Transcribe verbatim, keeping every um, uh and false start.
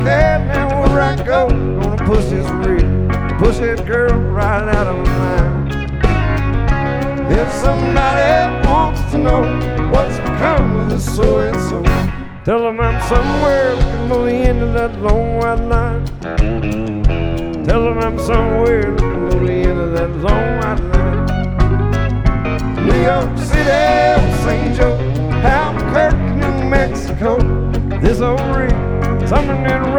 that, now where I go, gonna push this rig, push that girl right out of mind. If somebody wants to know what's become of this so-and-so, tell them I'm somewhere looking for the end of that long white line. Tell them I'm somewhere looking for the end of that long white line. New York City, Saint Joe, Albuquerque, New Mexico, this old rig, something in